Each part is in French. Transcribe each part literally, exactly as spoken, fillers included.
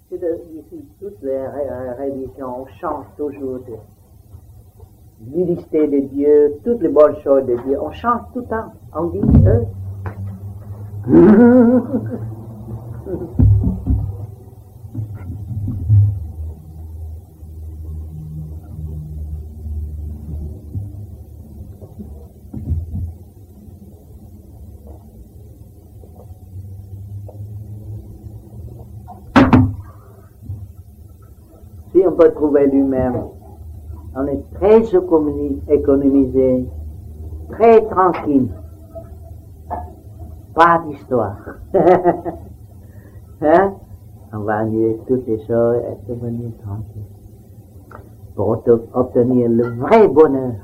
C'est de, ici, toutes les religions, on change toujours de l'unicité de Dieu, toutes les bonnes choses de Dieu, on change tout le temps. On dit eux. Si on peut trouver lui-même, on est très économisé, très tranquille. Pas d'histoire. Hein? On va annuler toutes les choses et devenir tranquille. Pour obtenir le vrai bonheur.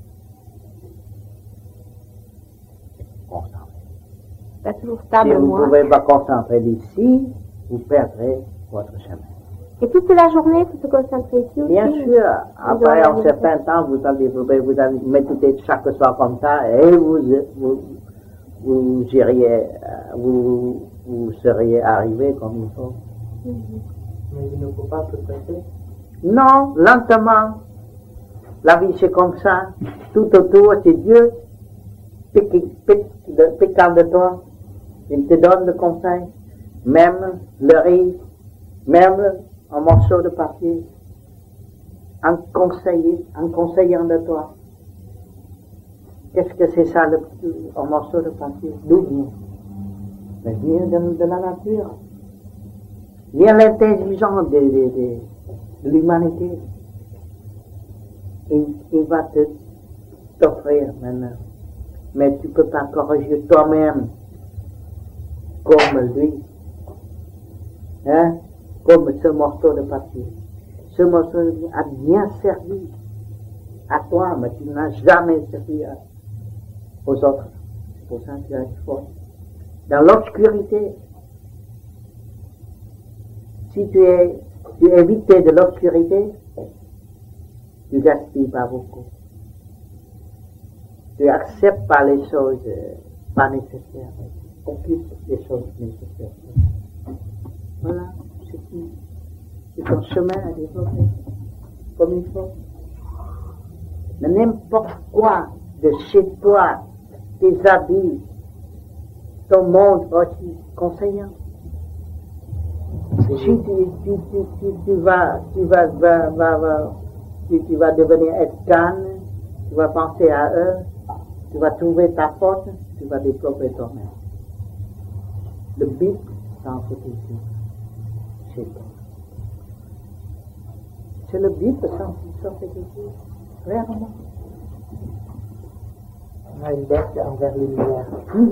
Pas toujours stable, si vous moi. ne pouvez pas concentrer d'ici, vous perdrez votre chemin. Et toute la journée, faut se concentrer ici aussi. Bien sûr, après un certain temps, vous allez, vous allez méditer chaque soir comme ça et vous, vous, vous, iriez, vous, vous seriez arrivé comme il faut. Mm-hmm. Mais il ne faut pas se presser. Non, lentement. La vie c'est comme ça. Tout autour, c'est Dieu. Piquant de toi. Il te donne le conseil. Même le riz, même un morceau de papier, en, conseiller, en conseillant de toi. Qu'est-ce que c'est ça, le, un morceau de papier? D'où vient? Mais vient de, de la nature. Vient l'intelligence de, de, de, de l'humanité. Il, il va te t'offrir maintenant. Mais tu ne peux pas corriger toi-même comme lui. Hein? Comme ce morceau de papier. Ce morceau de papier a bien servi à toi, mais tu n'as jamais servi à, aux autres. C'est pour ça que tu as une faute. Dans l'obscurité, si tu es, tu es évité de l'obscurité, tu ne gaspilles pas beaucoup. Tu acceptes pas les choses euh, pas nécessaires. Tu occupes les choses nécessaires. Voilà. C'est ton chemin à développer comme il faut. Mais n'importe quoi de chez toi, tes habits, ton monde aussi conseillant. Si tu, tu, tu, tu, tu vas, tu vas, va, va, va, tu, tu vas devenir être calme, tu vas penser à eux, tu vas trouver ta faute, tu vas développer toi-même. Le but, sans ce que tu c'est toi. C'est le but de sortir de Dieu. Vraiment. On a une dette envers les lumières.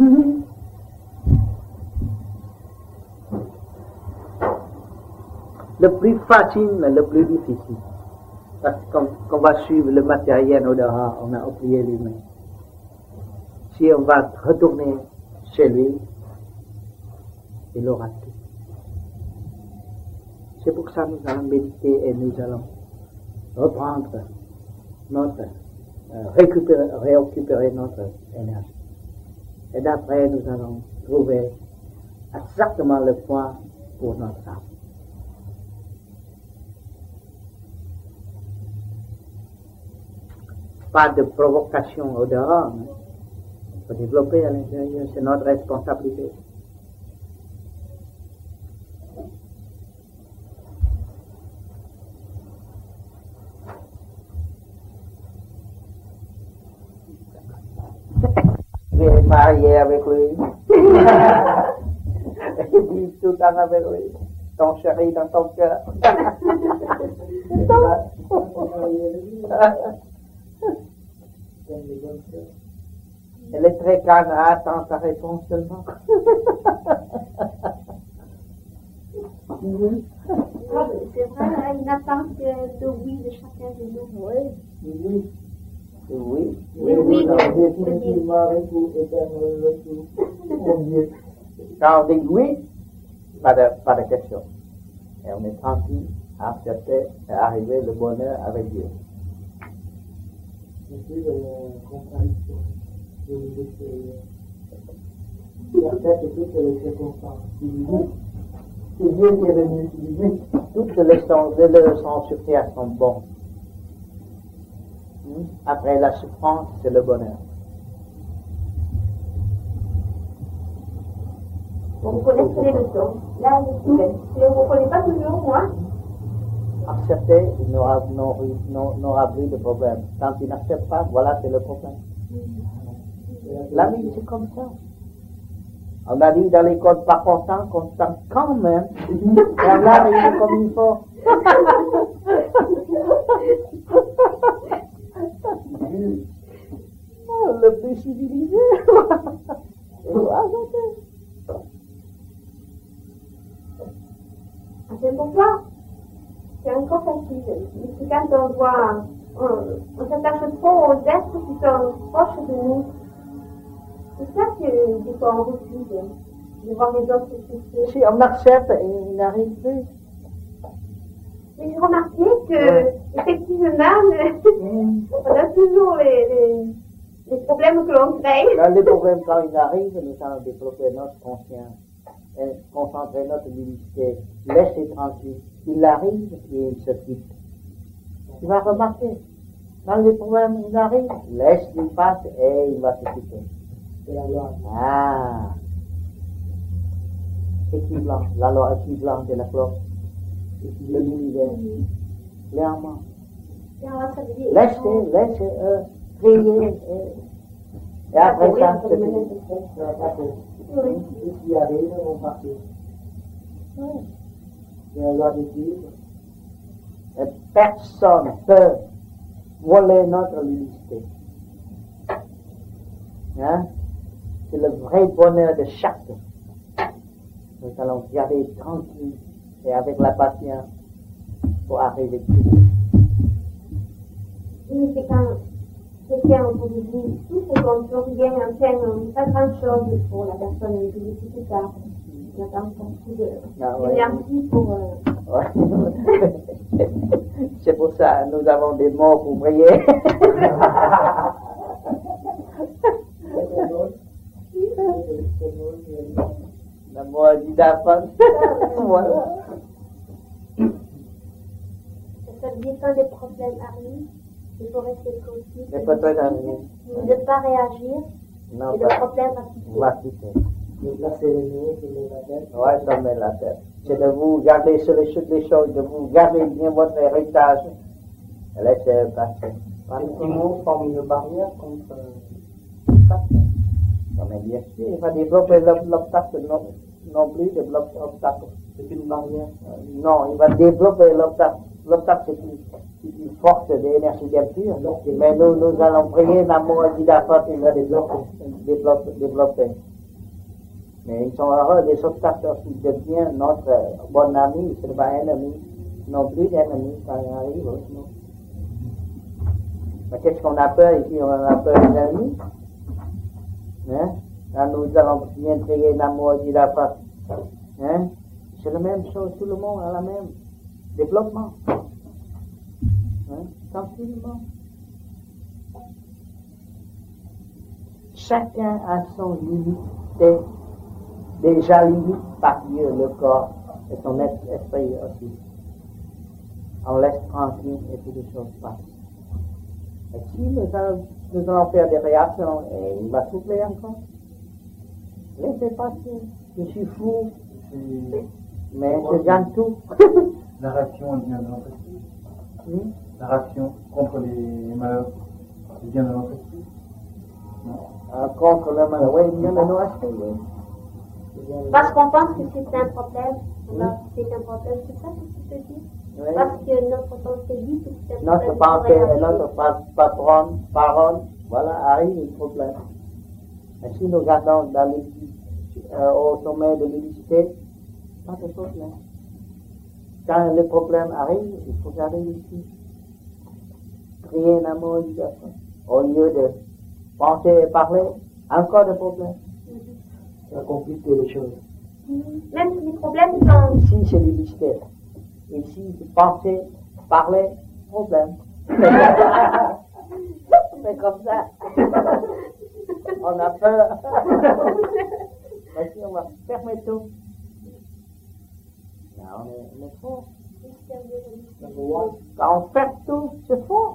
Le plus facile, mais le plus difficile. Parce qu'on va suivre le matériel au-dehors, on a oublié l'humain. Si on va retourner chez lui, il aura tout. C'est pour ça que nous allons méditer et nous allons reprendre notre, euh, récupérer, récupérer notre énergie. Et d'après, nous allons trouver exactement le point pour notre âme. Pas de provocation au dehors, mais il faut développer à l'intérieur, c'est notre responsabilité. Tu es marié avec lui. Et vis tout le temps avec lui. Ton chéri dans ton cœur. Elle est très calme, attends ta réponse seulement. Oui. Ah, c'est vrai, une attente de oui de chacun de nous. Oui. Oui. Oui. Oui, oui. Définitivement avec vous, éternel avec vous. Mon Dieu. Quand on dit oui, pas de, pas de question. Et on est tranquille à accepter et arriver le bonheur avec Dieu. C'est une contradiction de l'extérieur. Il accepte toutes les circonstances. Il dit C'est Dieu qui est venu utiliser. Toutes les leçons, les leçons sur terre sont bonnes. Hmm? Après la souffrance, c'est le bonheur. Vous connaissez les leçons. Là, je vous ne connaissez pas toujours, moi. Accepter, il n'aura, n'aura plus de problème. Quand il n'accepte pas, voilà, c'est le problème. La vie, c'est comme ça. On a dit dans l'école, pas content, constant quand même. Et on arrive comme il faut. Le plus civilisé. C'est pourquoi c'est encore facile. C'est quand on voit, on, on s'attache trop aux êtres qui sont proches de nous. C'est ça que des fois on refuse de voir les autres souffrir. Si on accepte, il n'arrive plus. Mais j'ai remarqué que, effectivement, on a toujours les, les, les problèmes que l'on crée. Là, les problèmes, quand ils arrivent, nous allons développer notre conscience, et concentrer notre lucidité, laisser tranquille. Il arrive et il se quitte. Tu vas remarquer, quand les problèmes ils arrivent, laisse-les passer et il va se quitter. C'est la loi. Ah, équivalent, la loi équivalente de la cloche, de l'univers, clairement. Laissez, laissez eux prier et, et après ça, c'est fini. Ceux qui arrivent vont partir. C'est la loi d'équilibre. Et personne ne peut voler notre lucidité. Hein? C'est le vrai bonheur de chacun. Nous allons garder tranquille et avec la patience pour arriver dessus. Oui, c'est quand quelqu'un autour de nous, tout ce qu'on peut rien en fait, pas grand chose pour la personne, je dis tout ça. On n'a pas beaucoup d'énergie pour. Euh... Ouais. C'est pour ça nous avons des mots pour prier. La mort dit d'affaire. Voilà. Ça veut dire quand des problèmes arrivent, il faut rester tranquille. Mais peut-être arriver. De ne pas réagir. Non, et le problème va quitter. Va quitter. Donc là, c'est le nez, c'est le la tête. Ouais, ça met la tête. C'est de vous garder sur les chutes des choses, de vous garder bien votre héritage. Laissez passer. Les petits mots forment une barrière contre ça. Non, mais bien sûr, il va développer l'obstacle non, non plus, développer l'obstacle. C'est une barrière. Euh, non, il va développer l'obstacle. L'obstacle, c'est une, une force d'énergie d'impure. Mais nous, nous allons prier l'amour et d'affaires, il va développer, développer, développer. Mais ils sont heureux des obstacles qui deviennent notre bon ami, ce n'est pas ennemi, non plus d'ennemi quand il arrive. Non. Mais qu'est-ce qu'on a peur ici? On a peur des ennemis. Hein? Là, nous allons bien prier l'amour et d'affaires. Hein? C'est la même chose, tout le monde a la même développement. Hein? Tranquillement. Chacun a son limite, déjà limite par Dieu, le corps et son esprit aussi. On laisse tranquille et toutes les choses passent. Et si nous allons, nous allons faire des réactions, et il va souffler encore. Laissez passer. Je suis fou, mais je gagne tout. La réaction, elle vient de notre esprit. Oui. La réaction contre les malheurs, elle vient de notre esprit. Non. Euh, contre le malheur, oui, il vient de nos esprits, oui. Parce qu'on pense que c'est un problème. Alors, c'est un problème, c'est ça que tu peux dire? Oui. Parce que notre pensée dit que c'est un Notre pensée et notre patronne, parole, voilà, arrive le problème. Mais si nous regardons dans euh, au sommet de l'unicité, pas de problème. Quand le problème arrive, il faut garder ici. Prier un amour au lieu de penser et parler, encore des problèmes. Ça complique les choses. Même si les problèmes sont. Ici, c'est l'unicité. Ici, c'est penser, parler, problème. C'est comme ça. On a peur. Voici, on va fermer tout. on est, on est fort. Number one. Quand on fait tout, c'est fort.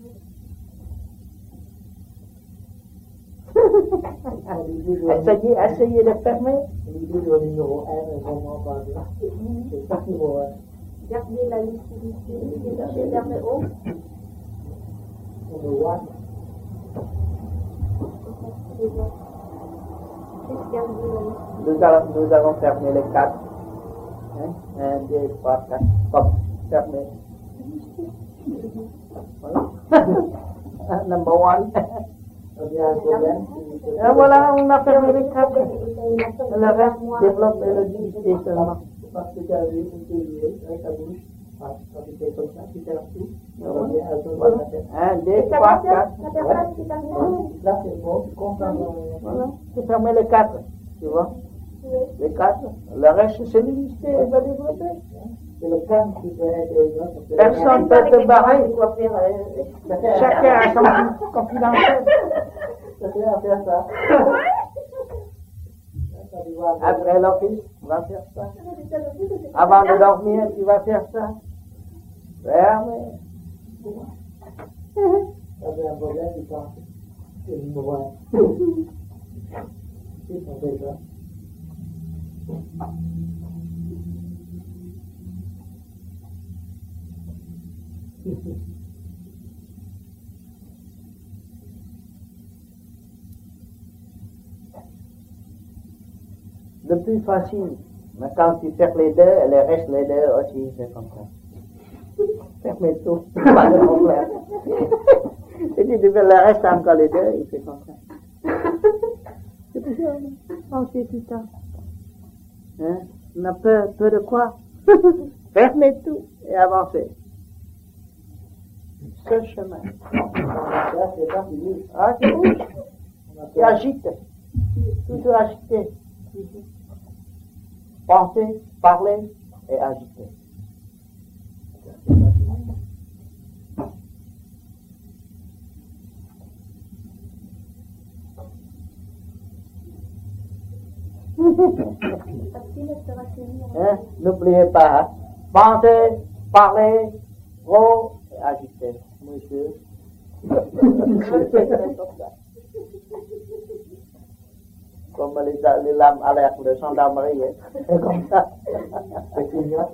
essayez, essayez de fermer. L'idée de numéro un est vraiment pas bien. C'est ça qu'il faut. Gardez la lucidité, cherchez vers le haut. Number one. Nous allons, nous allons fermer les quatre. Hein? Un, deux, trois, quatre. Hop, fermez. Voilà. Number one. Il y a un problème. Et voilà, on a fermé les quatre. Le reste développe le lucidité seulement. Parce que tu as vu une télé avec ta bouche. Quand tu fais comme ça, tu fermes tout. Voilà. Un, deux, trois, quatre. Là, c'est bon. Tu concentres. Voilà. Tu fermes les quatre. Tu vois? Les quatre. Le reste, c'est l'unité, il va développer. C'est le calme qui peut être. Personne ne peut te barrer. Chacun a son confidentiel. Ça fait à faire ça. Après l'office, on va faire ça. Avant de dormir, tu vas faire ça. Ferme. Ça fait un problème, tu penses. C'est une mauvaise. C'est son déjà. Le plus facile, mais quand tu fermes les deux, le reste les deux aussi, c'est comme ça. Ferme tout, pas de problème. Et tu fais le reste encore les deux, il fait comme ça. C'est tout ça, pensez tout ça. Hein? On a peur, peur de quoi? Fermez tout et avancez. Ce chemin. Là, c'est pas fini. Ah, tu bouges. Tu agites. Toujours agité. Penser, parler et agiter. Hein? N'oubliez pas, hein? Penser, parler, gros et agiter. Monsieur. Comme les, les lames alertes de gendarmerie, hein? Comme ça. C'est clignote.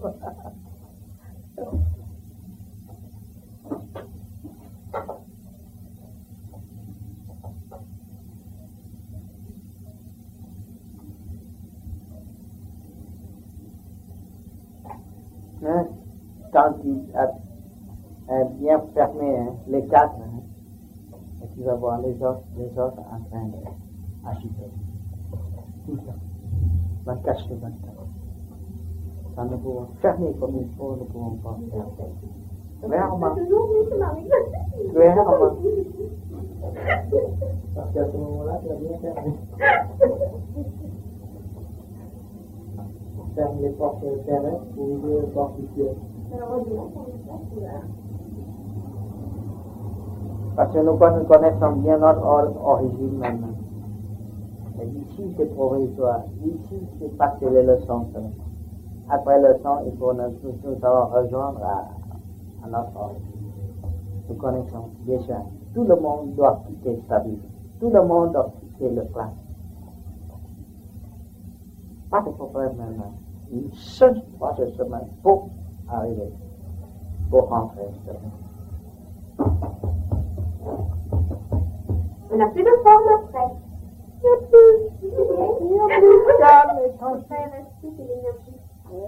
Hein? Quand tu as, as bien fermé, hein, les quatre, hein, et tu vas voir les autres, les autres en train d'agiter. Tout ça. vingt-quatre sur vingt-quatre. Ça ne pouvons fermer comme il faut, nous ne pouvons pas faire. Vraiment. Vraiment. Parce qu'à ce moment-là, tu as bien fermé. Ferme les portes terrestres pour ouvrir les portes du ciel. Parce que nous connaissons bien notre or- origine maintenant. Mais ici, c'est provisoire. Ici, c'est parce que les leçons seulement. Après les leçons, il faut nous, nous, nous allons rejoindre à, à notre origine. Nous connaissons déjà. Tout le monde doit quitter sa vie. Tout le monde doit quitter le plan. Pas de problème maintenant. Une seule fois de semaine pour arriver, pour rentrer seulement. On n'a plus de forme après. Il n'y a plus. Il n'y a plus calme et On fait rester de l'énergie.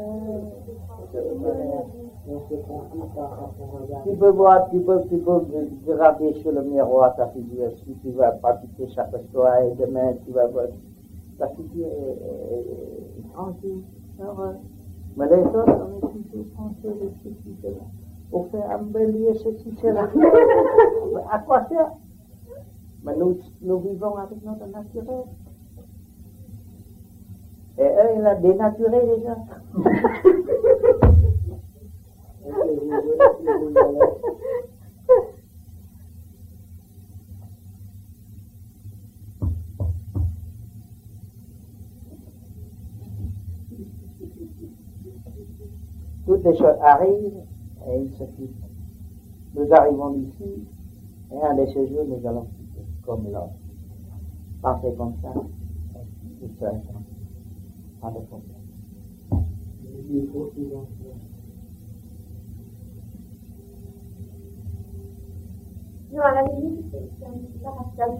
On se confie par son regard. Tu peux voir, tu peux, tu peux regarder sur le miroir ta figure. Si tu vas pratiquer chaque soir et demain, tu vas voir ta figure est, est tranquille, heureuse. Mais les autres, on est toujours pensés de ceci, cela. Pour faire embellir ceci, cela. À quoi faire? Mais nous, nous vivons avec notre naturel. Et eux, ils l'ont dénaturé déjà. toutes les choses arrivent et ils se quittent. Nous arrivons d'ici et un de ces jours nous allons quitter, comme l'autre. Pensez comme ça, tout seul, pas de problème. Non, à la limite, c'est un petit peu ratial.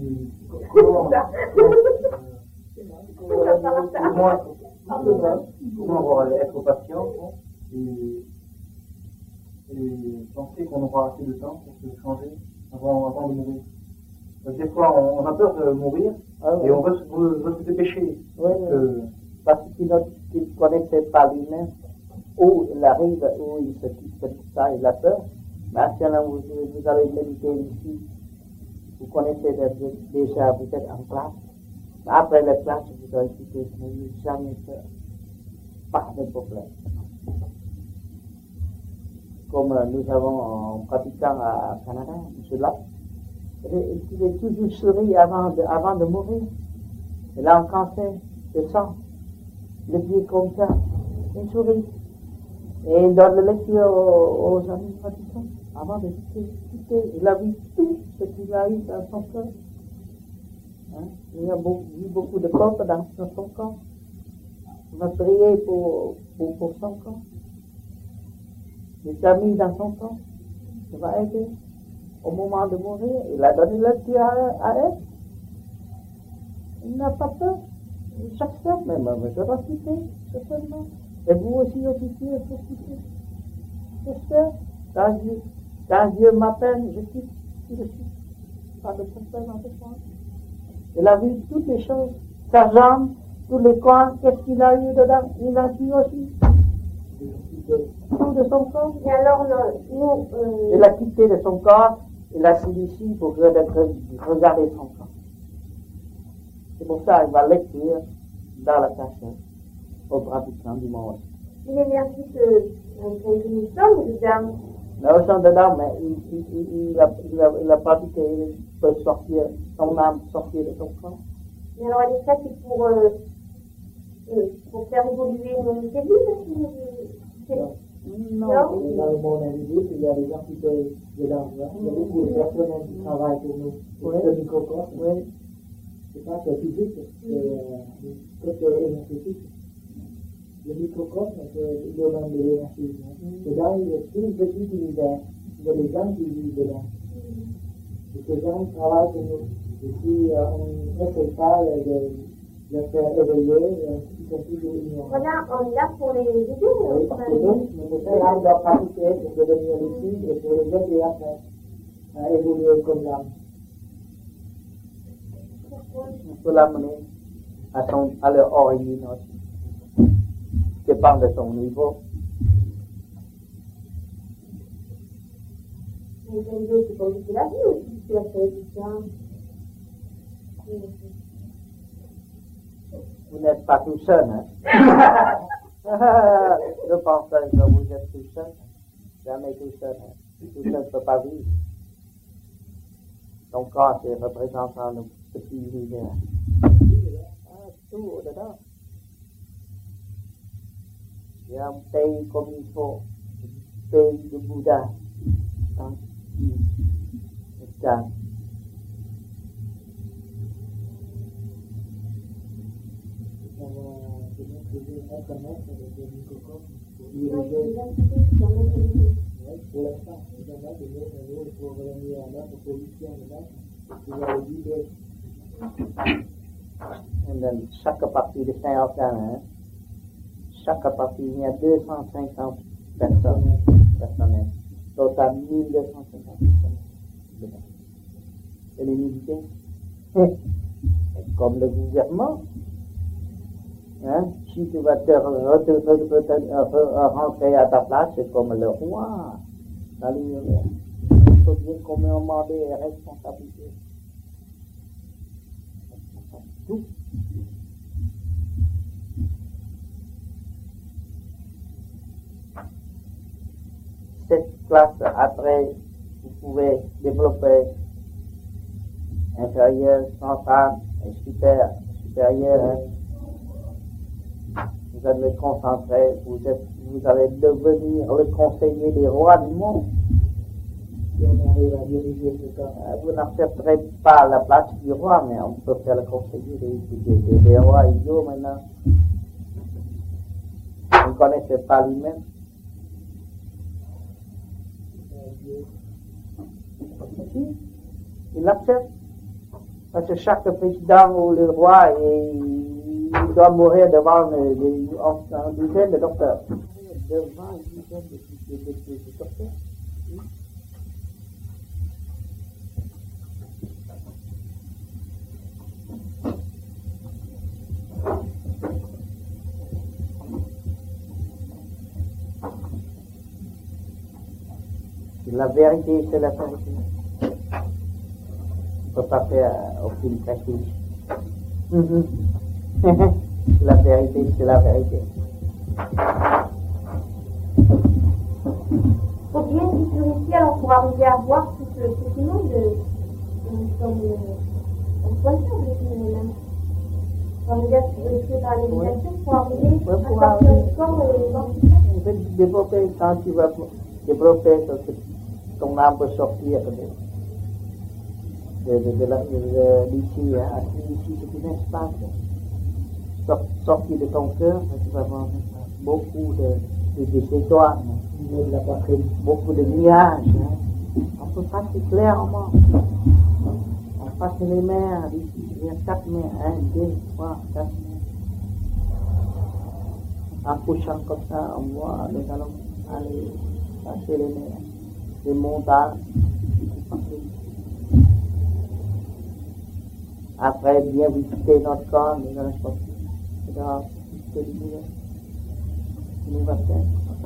Comment on va être patient et, et penser qu'on aura assez de temps pour se changer avant, avant de mourir. Parce que des fois, on, on a peur de mourir Ah, et on veut, se- veut, veut se dépêcher. Oui, Parce que, parce qu'il ne connaissait pas lui-même où il arrive, où il se quitte, c'est tout ça, il a peur. Maintenant, vous, vous allez méditer ici, vous connaissez déjà, vous êtes en place. Après la classe, vous allez quitter, vous n'avez jamais peur. Pas de problème. Comme euh, nous avons un pratiquant à Canada, M. Lac, il est toujours souri avant de, avant de mourir. Il a un cancer de sang. Le pied comme ça, il sourit. Et il donne la lecture aux, aux amis pratiquants. Avant de quitter, quitter, il a vu tout ce qu'il a eu dans son cœur. Hein? Il a beaucoup, eu beaucoup de corps dans, dans son corps. On va prier pour, pour, pour son corps. Les amis dans son corps. Ça va aider. Au moment de mourir, il a donné la lecture à, à elle. Il n'a pas peur. Chaque fois, même, je vais quitter, certainement. Et vous aussi, officiers, vous quitter. J'espère. Quand Dieu, quand Dieu m'appelle, je quitte tout de suite. Pas de problème avec moi. Il a vu toutes les choses. Sa jambe, tous les coins, qu'est-ce qu'il a eu dedans? Il a vu aussi. Tout de son corps. Et alors, le, nous, euh, Il a quitté de son corps, il a assis ici pour regarder son corps. C'est pour ça qu'il va l'écrire dans la cachette, au pratiquant du monde. l'énergie que, que, que nous sommes, dedans, Mais au sein dedans, mais il, il, il, il, a, il, a, il a pratiqué, il peut sortir, son âme sortir de son corps. mais alors elle est faite pour, euh, euh, pour faire évoluer nos cellules. C'est- Non. Non. Dans le monde invisible, il y a des entités de l'argent. Il y a beaucoup de personnes qui travaillent pour nous. Pour Oui. ce microcosme, Oui. c'est pas que physique, c'est euh, côté énergétique. Le microcosme, c'est le domaine de l'énergie. C'est là où il y a tout le petit univers. Il y a des gens qui vivent dedans. Et ces gens travaillent pour nous. Et si euh, on n'essaie pas de les faire éveiller, ils sont toujours ignorants. Voilà, on est là pour les aider. Oui, parce que nous, nous essayons de pratiquer pour devenir lucide et pour les aider après à évoluer comme l'âme. On peut l'amener à, son, à leur origine aussi. Dépend de son niveau. Mais les deux, c'est pas juste la vie aussi, c'est la télévision. Vous n'êtes pas tout seul, hein? Je pense que vous êtes tout seul. Jamais tout seul. Hein? Tout seul ne peut pas vivre. Ton corps, c'est représentant le petit univers. Ah, tout au-dedans. Il y a un pays comme il faut. Un pays de Bouddha. Tranquille. Et calme. Internet avec le microcosme pour Oui, diriger. c'est la vie. Oui, pour l'instant, Internet est mieux, mais nous, il faut revenir à notre position dedans. Il y a le guider. Et dans chaque partie de Saint-Antoine, hein, chaque partie, il y a deux cent cinquante personnes personnelles. Total mille deux cent cinquante personnes dedans. Et les militaires, comme le gouvernement, hein, si tu vas te, re, te, re, re, te re, rentrer à ta place, c'est comme le roi. Salut, il faut bien commander les responsabilités. Tout. Cette classe, après, vous pouvez développer inférieur, central et super, supérieur. Hein. vous allez le concentrer, vous, êtes, vous allez devenir le conseiller des rois du monde. Si on arrive à diriger ce temps. Vous n'accepterez pas la place du roi, mais on peut faire le conseiller des, des, des, des rois idiots maintenant. Vous ne connaissez pas lui-même. Il l'accepte. Parce que chaque président ou le roi, il doit mourir devant une dizaine de docteurs. Devant une dizaine de, de, de, de, de docteurs. La vérité, c'est la vérité. On ne peut pas faire aucune pratique. La vérité, c'est la vérité. Il faut bien se purifier alors pour arriver à voir tout ce, tout ce monde comme conscience de nous-mêmes. Pour arriver à se purifier par la méditation, pour arriver à sortir du corps et voir tout ça. On peut développer, quand tu vas développer ton âme peut sortir de, de, de, de, de d'ici, hein, ici, c'est un espace. Sort, sortir de ton cœur, tu vas voir beaucoup de, de, de étoiles, de la poitrine, beaucoup de nuages. Hein. On peut passer clairement. On passe les mers d'ici, il y a quatre mers, un, deux, trois, quatre mers. En couchant comme ça, on voit les allons aller passer les mers. Les montagnes, après bien visiter notre corps, nous allons sortir. C'est grave, c'est l'univers. Il nous va faire.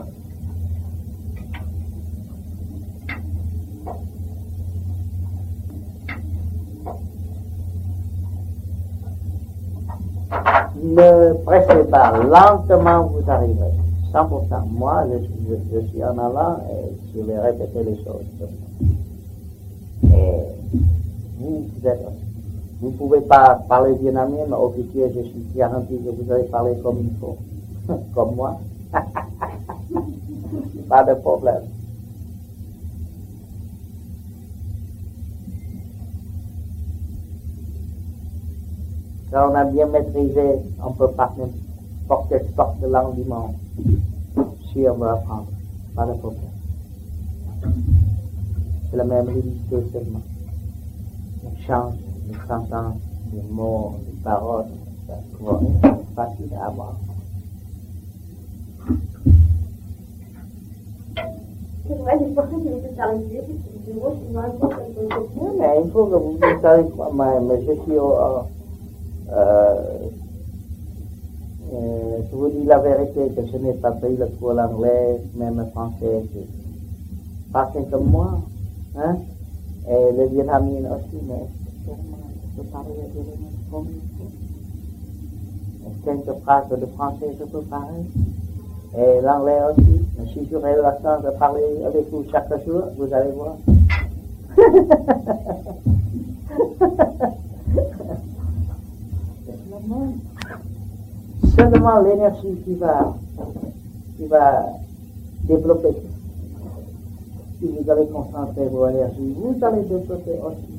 Ne pressez pas, lentement vous arriverez. cent pour cent. Moi, je, je, je suis en avant et je vais répéter les choses. Et vous, vous êtes, vous ne pouvez pas parler vietnamien, mais au futur, je suis garanti que vous allez parler comme il faut. Comme moi. Pas de problème. Quand on a bien maîtrisé, on peut parler n'importe quelle sorte de langue du monde. Si on veut apprendre, pas de problème. C'est la même réalité seulement. On change les sentences, les mots, les paroles, c'est facile à avoir. C'est vrai, j'ai pensé que je vais faire les yeux, c'est du mot, je suis vraiment comme ça. Mais il faut que vous vous savez quoi, mais je suis au. Euh, Euh, je vous dis la vérité que je n'ai pas pris le cours l'anglais, même le français, c'est pas comme moi, hein, et le vietnamien aussi, mais je peux parler le vietnamien comme il faut. Quelques phrases de français, je peux parler, et l'anglais aussi, mais si j'aurais la chance de parler avec vous chaque jour, vous allez voir. C'est la même. Seulement l'énergie qui va, qui va développer. Si vous allez concentrer vos énergies, vous allez développer aussi.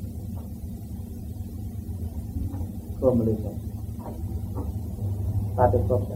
Comme les autres. Pas de problème.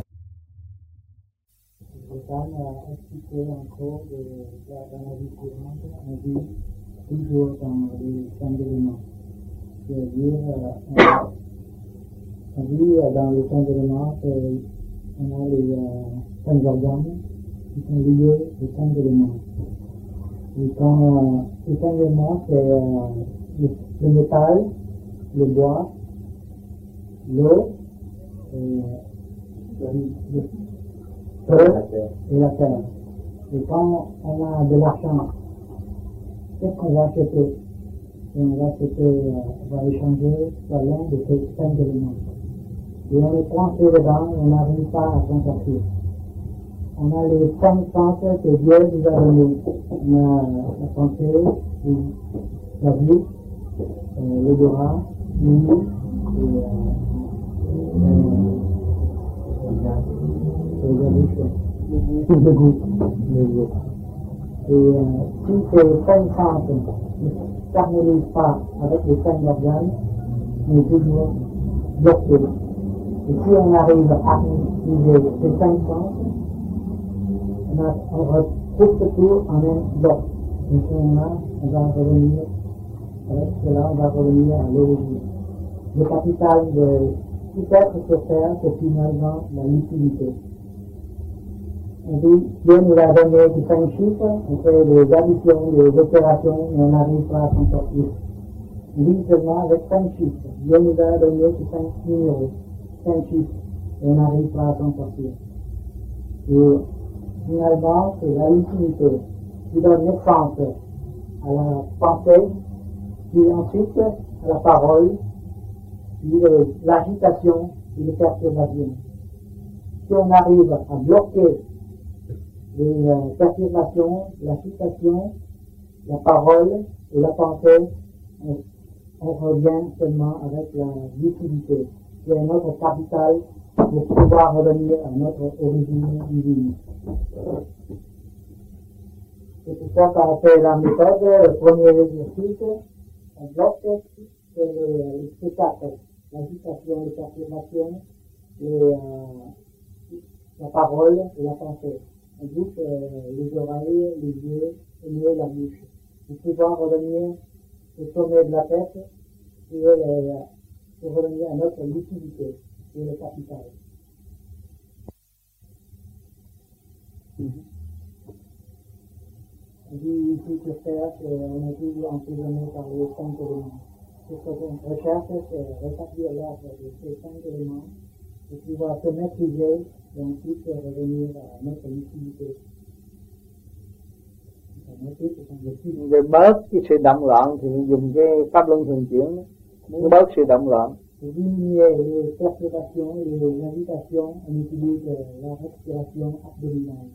Stéphane a expliqué encore de, de, dans la vie courante, on vit toujours dans les cinq éléments. C'est-à-dire, euh, on vit dans les cinq éléments, on a les euh, cinq organes qui sont liés aux cinq éléments. Et quand euh, ces cinq éléments, c'est euh, le, le métal, le bois, l'eau, et le feu et la terre. Et quand on a de l'argent, qu'est-ce qu'on va acheter? Et on va acheter, euh, on va échanger sur l'un de ces cinq éléments. Et on les prend sur les dents et on n'arrive pas à s'en sortir. On a les cinq sens que Dieu nous a donnés. On a la pensée, la vue, euh, l'odorat, l'ouïe et euh, euh, c'est la bouche, le goût, le goût. Et euh, si ces cinq sens ne s'harmonisent pas avec les cinq organes, on est toujours bloqué. Et si on arrive à harmoniser ces cinq sens, on, a, on retrouve tout en un bloc. Et on, a, on va revenir, avec cela, on va revenir à l'origine. Le capital de tout être sur Terre, c'est finalement la lucidité. On dit, Dieu nous a donné des cinq chiffres, on fait des additions, des opérations, et on n'arrive pas à s'en sortir. On dit seulement avec cinq chiffres. Dieu nous a donné ces cinq numéros, cinq chiffres, et on n'arrive pas à s'en sortir. Et finalement, c'est la lucidité qui donne naissance à la pensée, puis ensuite à la parole, puis l'agitation et les perturbations. Si on arrive à bloquer les euh, perturbations, l'agitation, la parole et la pensée, on, on revient seulement avec la lucidité, qui est notre capital pour pouvoir revenir à notre origine divine. C'est pour ça qu'on fait la méthode, le premier exercice, on bloque c'est le, le spectacle, l'agitation, les perturbations, et, euh, la parole et la pensée. On bouche euh, les oreilles, les yeux, le nez, la bouche. Pour pouvoir revenir au sommet de la tête et euh, pour revenir à notre lucidité, qui est le capital. Mm-hmm. On dit ici sur Terre qu'on est toujours emprisonné par les cinq éléments. Ce qu'on recherche, c'est rétablir l'ordre de ces cinq éléments pour pouvoir se maîtriser et ensuite revenir à notre lucidité. Để bớt cái sự động loạn thì dùng cái pháp luân thường chuyển, muốn bớt sự động loạn. Pour diminuer les perturbations et les agitations, on utilise la respiration abdominale.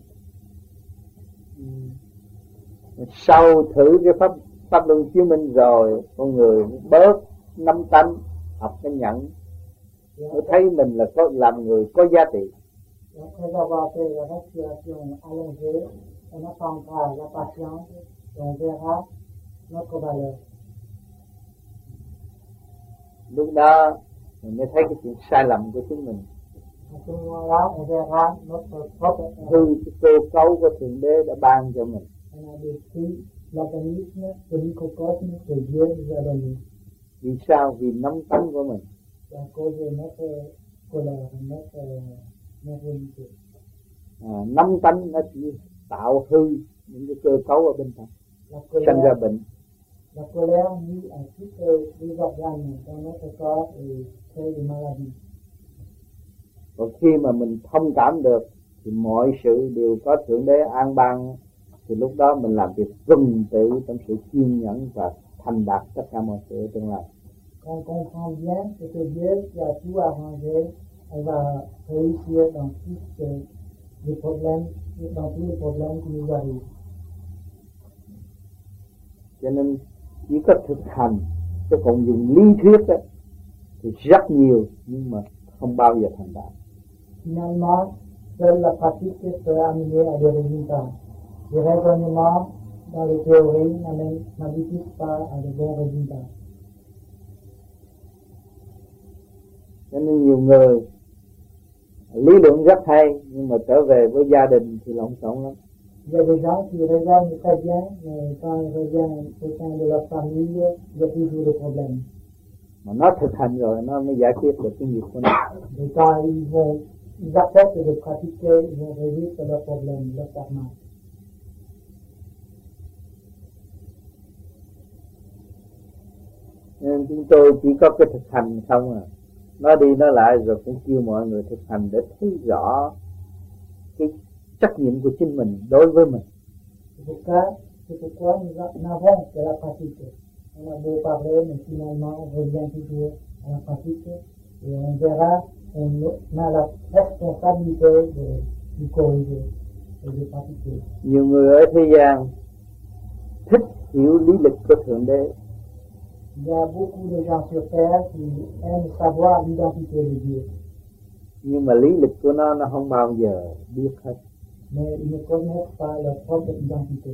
Sau thử cái pháp pháp luân chiếu minh rồi, con người bớt nắm tánh, học cái nhẫn, mới thấy mình là có làm người có giá trị. Après avoir fait la respiration allongée, on apprendra la patience et on verra notre valeur. Lúc đó mình mới thấy cái chuyện sai lầm của chính mình. À ce moment-là, on verra notre propre erreur. Hư cái cơ cấu của Thượng Đế đã ban cho mình. On a détruit l'organisme de microcosme que Dieu nous a donné. Vì sao? Vì nắm tánh của mình. À cause de notre colère, notre nervosité. À, nắm tánh nó chỉ tạo hư những cái cơ cấu ở bên trong, sinh ra bệnh. La colère nuit à tous les organes dans notre corps et crée des maladies. Còn khi mà mình thông cảm được thì mọi sự đều có Thượng Đế an ban, thì lúc đó mình làm việc tuần tự trong sự kiên nhẫn và thành đạt tất cả mọi sự tương lai. Quand on comprend bien ce que Dieu qui a tout arrangé, on va réussir dans tous les problèmes, dans tous les problèmes qui nous arrivent. Cho nên chỉ có thực hành, chứ còn dùng lý thuyết đó, thì rất nhiều nhưng mà không bao giờ thành đạt. Finalement, seule la pratique peut amener à des résultats. Les raisonnements dans les théories n'aboutissent pas à de bons résultats. Cho nên nhiều người lý luận rất hay nhưng mà trở về với gia đình thì lộn xộn lắm. Il y a des gens qui raisonnent très bien, mais quand ils reviennent au sein de leur famille, il y a toujours des problèmes. Mà nó thực hành rồi nó mới giải quyết được cái nghiệp của nó. Et quand ils vont, ils acceptent de pratiquer, ils vont résoudre leurs problèmes, leurs karmas. Nên chúng tôi chỉ có cái thực hành không à. Nói đi nói lại rồi cũng kêu mọi người thực hành để thấy rõ cái trách nhiệm của chính mình đối với mình. C'est pourquoi, c'est pourquoi nous n'avons que la pratique. On a beau parler, mais finalement on revient toujours à la pratique et on verra, on a la responsabilité de, de corriger et de pratiquer. Nhiều người ở thế gian thích hiểu lý lịch của Thượng Đế. Il y a beaucoup de gens sur terre qui aiment savoir l'identité de Dieu. Nhưng mà lý lịch của nó nó không bao giờ biết hết. Mais ils ne connaissent pas leur propre identité.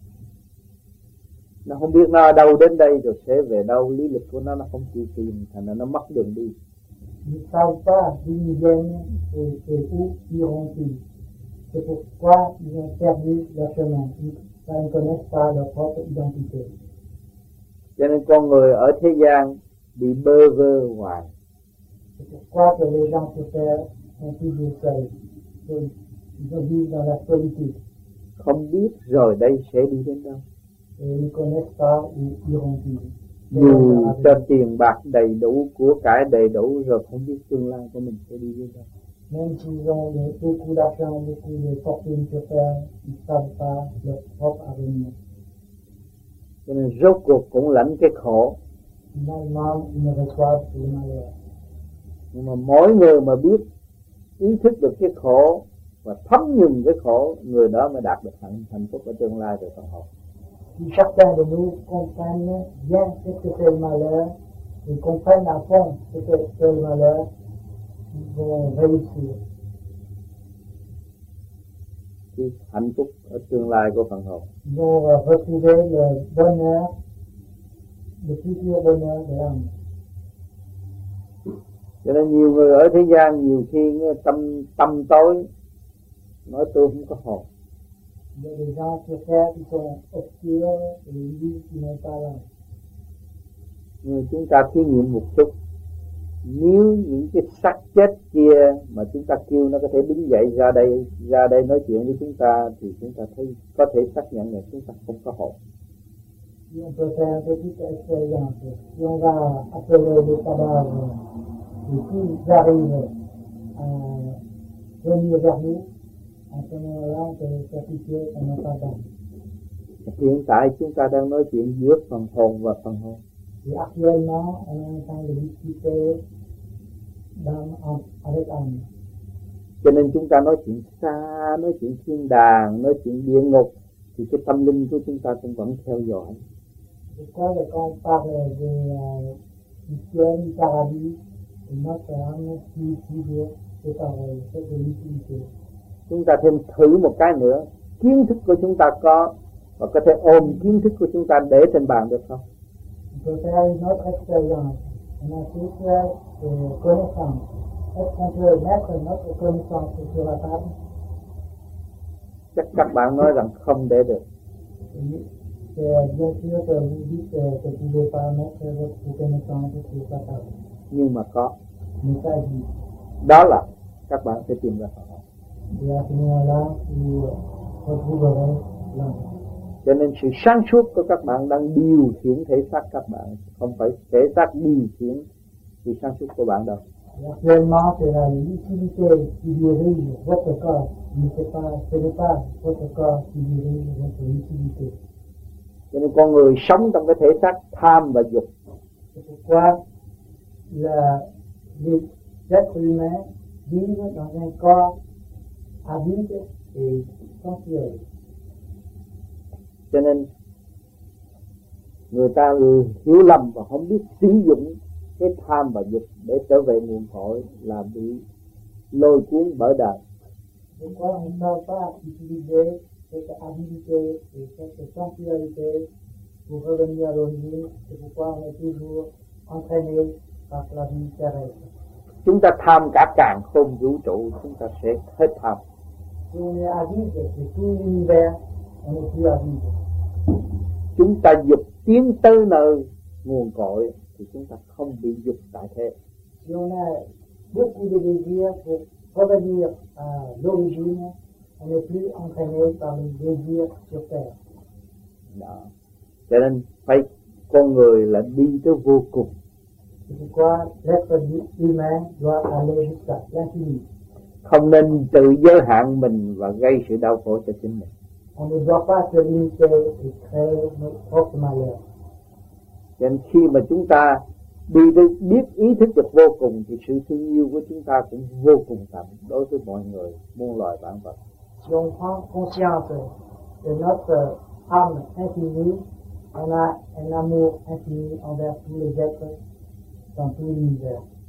Nó không biết nó ở đâu đến đây rồi sẽ về đâu, lý lịch của nó nó không chịu tìm, thành ra nó mất đường đi. Ils ne savent pas d'où ils viennent et, et où iront-ils. C'est pourquoi ils ont perdu leur chemin. Ils ne connaissent pas leur propre identité. Cho nên con người ở thế gian bị bơ vơ hoài. C'est pourquoi que les gens sur terre sont toujours seuls. Ils vivent dans la solitude. Không biết rồi đây sẽ đi đến đâu. Et ils ne connaissent pas où iront-ils. Dù cho tiền bạc đầy đủ, của cải đầy đủ rồi không biết tương lai của mình sẽ đi đến đâu. Même s'ils ont beaucoup d'argent, beaucoup de fortune sur terre, ils ne savent pas leur propre avenir. Cho nên rốt cuộc cũng lãnh cái khổ. Finalement, ils ne reçoivent que le malheur. Nhưng mà mỗi người mà biết ý thức được cái khổ và thấm nhuần cái khổ, người đó mới đạt được hạnh hạnh phúc ở tương lai về phần hồn. Si chacun de nous comprenne bien ce que c'est le malheur, et comprenne à fond ce que c'est le malheur, ils vont réussir. Cái hạnh phúc ở tương lai của phần hồn. Ils vont uh, retrouver le bonheur, le futur bonheur de l'âme. Cho nên nhiều người ở thế gian nhiều khi tâm tâm tối nói tôi không có hồn. Il y a des gens sur terre qui sont obscurs et ils disent qu'ils n'ont pas l'âme. Nhưng chúng ta thí nghiệm một chút, nếu những cái xác chết kia mà chúng ta kêu nó có thể đứng dậy ra đây ra đây nói chuyện với chúng ta thì chúng ta thấy có thể xác nhận là chúng ta không có hồn. Si on peut faire une petite expérience, si on va appeler les cadavres et s'ils arrivent à venir vers nous, à ce moment-là, on peut certifier qu'on n'a pas d'âme. Hiện tại chúng ta đang nói chuyện giữa phần hồn và phần hồn. Et actuellement, on est en train de discuter d'âme avec âme. Cho nên chúng ta nói chuyện xa, nói chuyện thiên đàng, nói chuyện địa ngục thì cái tâm linh của chúng ta cũng vẫn theo dõi. Pourquoi quand on parle de euh, du ciel, du paradis, notre âme suit toujours ces paroles, c'est de l'utilité. Chúng ta thêm thử một cái nữa, kiến thức của chúng ta có và có thể ôm kiến thức của chúng ta để trên bàn được không? On peut faire une autre expérience. On a tous des connaissances. Est-ce qu'on peut mettre notre connaissance sur la table? Chắc các bạn nói rằng không để được. C'est bien sûr que vous dites que vous ne pouvez pas mettre votre connaissance sur la table. Nhưng mà có. Mais ça dit. Đó là các bạn sẽ tìm ra phần hồn. Et à ce moment-là, vous retrouverez l'âme. Cho nên sự sáng suốt của các bạn đang điều khiển thể xác các bạn, không phải thể xác điều khiển sự sáng suốt của bạn đâu. Actuellement, c'est la lucidité qui dirige votre corps, mais c'est pas, ce n'est pas votre corps qui dirige votre lucidité. Cho nên con người sống trong cái thể xác tham và dục. C'est pourquoi la, les êtres humains vivent dans un corps avide et sensuel. Cho nên người ta hiểu lầm và không biết sử dụng cái tham và dục để trở về nguồn cội là bị lôi cuốn bởi đời. Pourquoi on ne peut pas utiliser cette avidité et cette sensualité pour revenir à l'origine? C'est pourquoi on est toujours entraîné par la vie terrestre. Chúng ta tham cả càn khôn vũ trụ, chúng ta sẽ hết tham. Si on est avide de tout l'univers, on n'est plus avide. Chúng ta dục tiến tới nơi nguồn cội thì chúng ta không bị dục tại thế. Si on a beaucoup de désirs pour revenir à l'origine, on n'est plus entraîné par les désirs sur terre. Đó. Cho nên phải con người là đi tới vô cùng. C'est pourquoi l'être humain doit aller jusqu'à l'infini. Không nên tự giới hạn mình và gây sự đau khổ cho chính mình. On ne doit pas se limiter et créer notre propre malheur. Cho nên khi mà chúng ta đi tới biết ý thức được vô cùng thì sự thương yêu của chúng ta cũng vô cùng tận đối với mọi người, muôn loài vạn vật. Si on prend conscience de notre âme infinie, on a un amour infini envers tous les êtres dans tout l'univers.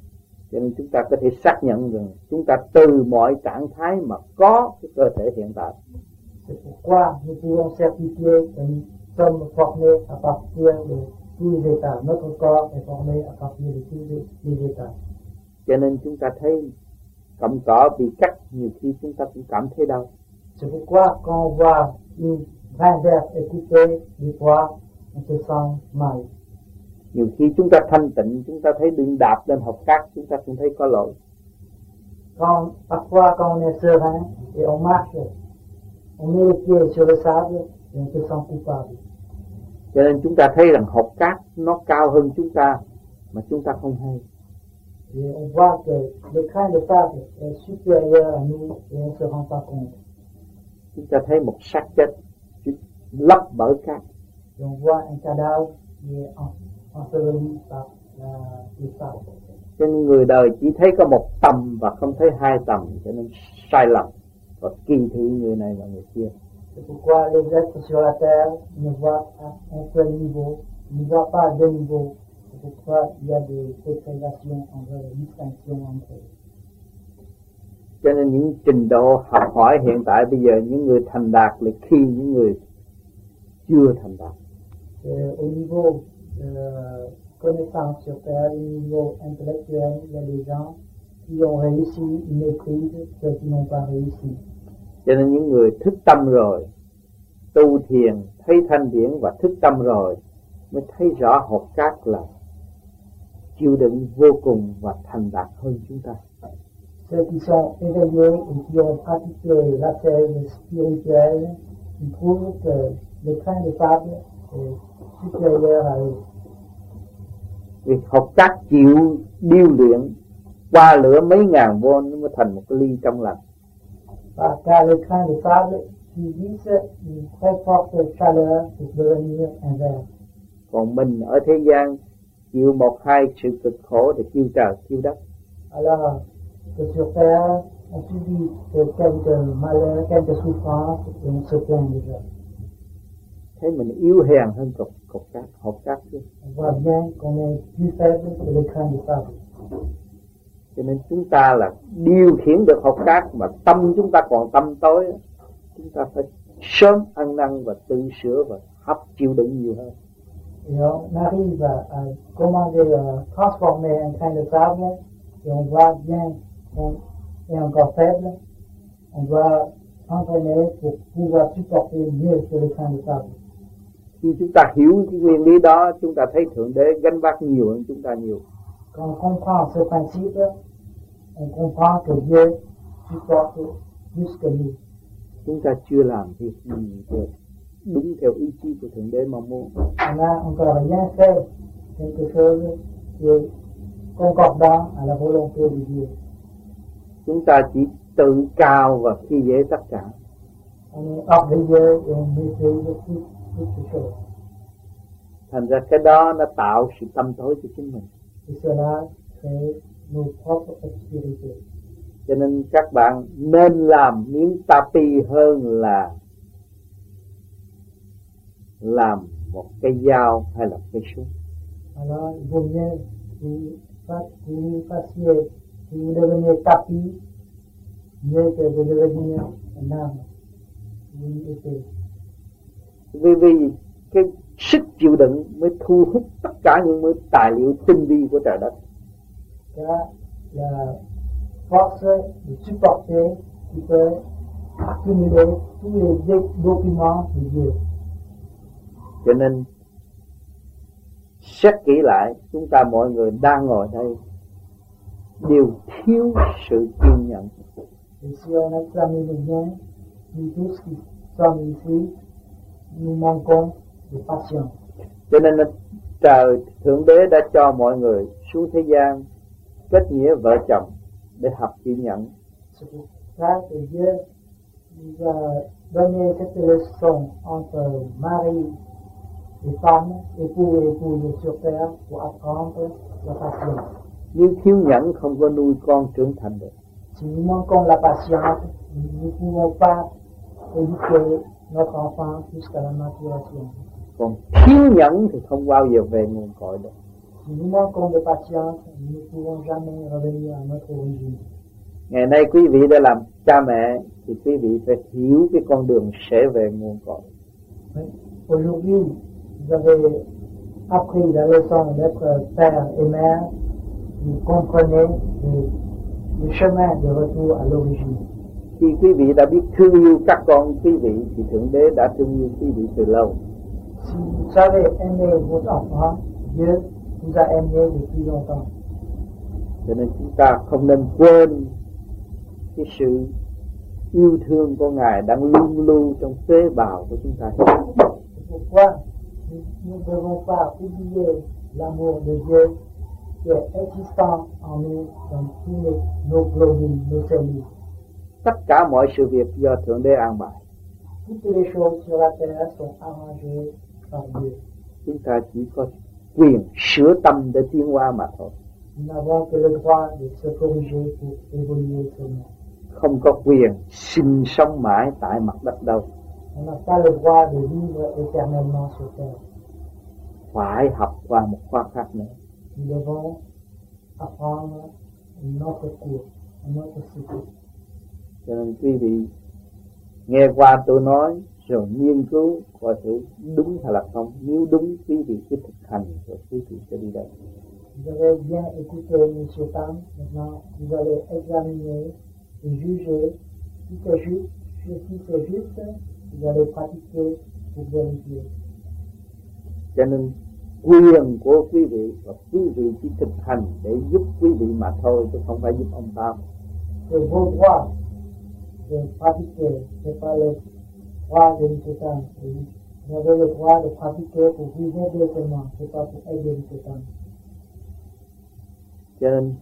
Cho nên chúng ta có thể xác nhận rằng chúng ta từ mọi trạng thái mà có cái cơ thể hiện tại. C'est pourquoi nous pouvons certifier que nous sommes formés à partir de tous les états. Notre corps est formé à partir de tous les, les états. Cho nên chúng ta thấy cọng cỏ bị cắt, nhiều khi chúng ta cũng cảm thấy đau. C'est pourquoi quand on voit une graine verte est coupée, des fois on se sent mal. Nhiều khi chúng ta thanh tịnh, chúng ta thấy đừng đạp lên hột cát, chúng ta cũng thấy có lỗi. Quand, parfois quand on est serein et on marche, on met les pieds sur le sable et on se sent coupable. Cho nên chúng ta thấy rằng hột cát nó cao hơn chúng ta mà chúng ta không hay. Et on voit que le grain de sable est supérieur à nous et on ne se rend pas compte. Chúng ta thấy một xác chết lấp bởi cát. Et on voit un cadavre qui est enseveli par la, le sable. Cho nên người đời chỉ thấy có một tầm và không thấy hai tầm, cho nên sai lầm và kỳ thị người này và người kia. C'est pourquoi les êtres sur la terre ne voient un seul niveau, ne voient pas deux niveaux. C'est pourquoi il y a des ségrégations, des distinctions entre eux. Cho nên những trình độ học hỏi hiện tại bây giờ những người thành đạt là khi những người chưa thành đạt. Et au niveau de connaissance sur terre, au niveau intellectuel, il y a des gens qui ont réussi une maîtrise, ceux qui n'ont pas réussi. Cho nên những người thức tâm rồi, tu thiền, thấy thanh điển và thức tâm rồi mới thấy rõ hột cát là chịu đựng vô cùng và thành đạt hơn chúng ta. Ceux qui sont éveillés et qui ont pratiqué l'ascèse spirituelle, ils trouvent que le grain de sable est supérieur à eux. Vì hột cát chịu điêu luyện qua lửa mấy ngàn vôn nó mới thành một cái ly trong lành. Parce qu'à le grain de sable subissent une très forte chaleur pour devenir un verre. Còn mình ở thế gian chịu một hai sự cực khổ để kêu trời kêu đất. Alors que sur terre, on subit quelques malheurs, quelques souffrances et on se plaint déjà. Thấy mình yếu hèn hơn cục cục cát, hột cát chứ. On voit bien qu'on est plus faible que le grain de sable. Cho nên chúng ta là điều khiển được hột cát mà tâm chúng ta còn tâm tối, chúng ta phải sớm ăn năn và tự sửa và hấp chịu đựng nhiều hơn. Et on arrive à, à commander, à transformer un grain de sable et on voit bien qu'on est encore faible. On doit s'entraîner pour pouvoir supporter mieux que le grain de sable. Khi chúng ta hiểu cái nguyên lý đó, chúng ta thấy Thượng Đế gánh vác nhiều hơn chúng ta nhiều. Quand on comprend ce principe, on comprend que Dieu supporte plus que nous. Chúng ta chưa làm việc gì được đúng theo ý chí của Thượng Đế mong muốn. On a encore rien fait, quelque chose qui est concordant à la volonté de Dieu. Chúng ta chỉ tự cao và khi dễ tất cả. On est orgueilleux et on maîtrise toutes toutes choses. Thành ra cái đó nó tạo sự tâm tối cho chính mình. Et cela crée nos propres obscurités. Cho nên các bạn nên làm miếng tapi hơn là làm một cây dao hay là cây súng. Alors il vaut mieux que vous fassiez, que vous deveniez tapis, mieux que de devenir un arme, une épée. Vì vì cái sức chịu đựng mới thu hút tất cả những mới tài liệu tinh vi của trời đất. Car la force de supporter qui peut accumuler tous les documents de Dieu. Cho nên xét kỹ lại, chúng ta mọi người đang ngồi đây đều thiếu sự kiên nhẫn. Et si on examine bien, nous tous qui sommes ici, nous manquons de patience. Cho nên là trời Thượng Đế đã cho mọi người xuống thế gian kết nghĩa vợ chồng để học kiên nhẫn. C'est pour ça que Dieu nous a donné cette leçon entre mari et femme, époux et épouse sur terre pour apprendre la patience. Nhưng thiếu nhẫn không có nuôi con trưởng thành được. Si nous manquons la patience, nous ne pouvons pas éduquer notre enfant jusqu'à la maturation. Còn thiếu nhẫn thì không bao giờ về nguồn cội được. Si Si nous manquons de patience, nous ne pourrons jamais revenir à notre origine. Ngày nay quý vị đã làm cha mẹ thì quý vị phải hiểu cái con đường sẽ về nguồn cội. Aujourd'hui, vous avez appris la leçon d'être père et mère, vous comprenez le, le chemin de retour à l'origine. Khi quý vị đã biết thương yêu các con quý vị thì Thượng Đế đã thương yêu quý vị từ lâu. Si vous savez aimer votre enfant, Dieu vous a aimé depuis longtemps. Cho nên chúng ta không nên quên cái sự yêu thương của Ngài đang luôn lưu trong tế bào của chúng ta. Pourquoi nous ne devons pas oublier l'amour de Dieu qui est existant en nous dans tous les, nos globules, nos cellules. Tất cả mọi sự việc do Thượng Đế an bài. Toutes les choses sur la terre sont arrangées par Dieu. Chúng ta chỉ có quyền sửa tâm để tiến hóa mà thôi. Nous n'avons que le droit de se corriger pour évoluer seulement. Không có quyền sinh sống mãi tại mặt đất đâu. On n'a pas le droit de vivre éternellement sur terre. Phải học qua một khóa khác nữa. Nous devons apprendre notre cours, notre cycle. Cho nên quý vị nghe qua tôi nói rồi nghiên cứu coi thử đúng hay là không. Nếu đúng quý vị cứ thực hành rồi quý vị sẽ đi đâu. Vous avez bien écouté M. Tam. Maintenant, vous allez examiner et juger si c'est juste, si c'est juste, vous allez pratiquer pour vérifier. Cho nên quyền của quý vị và quý vị chỉ thực hành để giúp quý vị mà thôi chứ không phải giúp ông Tam. C'est vos droits de pratiquer, c'est pas le droit de M. Tam. Vous avez le droit de pratiquer pour vous aider seulement, c'est pas pour aider M. Tam. Cho nên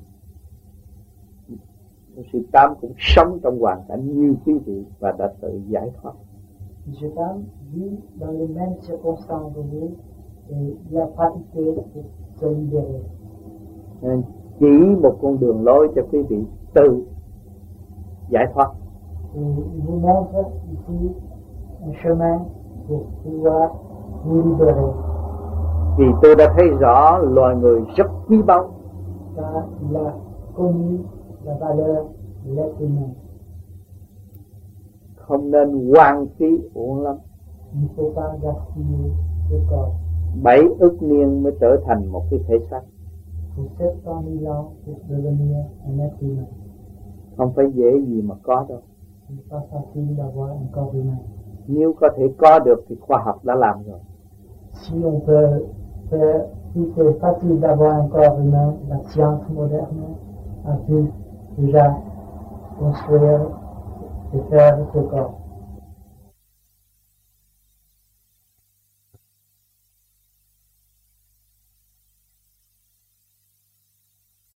sư Tám cũng sống trong hoàn cảnh như quý vị và đã tự giải thoát. M. Tam vit dans les mêmes circonstances que vous et il a pratiqué pour se libérer. Nên chỉ một con đường lối cho quý vị tự giải thoát. Et il vous montre ici un chemin pour pouvoir vous libérer. Vì tôi đã thấy rõ loài người rất quý báu. Car il a connu la valeur de l'être humain. Không nên hoang phí uổng lắm. Il ne faut pas gaspiller ce corps. Bảy ức niên mới trở thành một cái thể xác. Il faut sept cent mille ans pour devenir un être humain. Không phải dễ gì mà có đâu. Ce n'est pas facile d'avoir un corps humain. Nếu có thể có được thì khoa học đã làm rồi. Si on peut faire, si c'est facile d'avoir un corps humain, la science moderne a pu déjà construire et faire ce corps.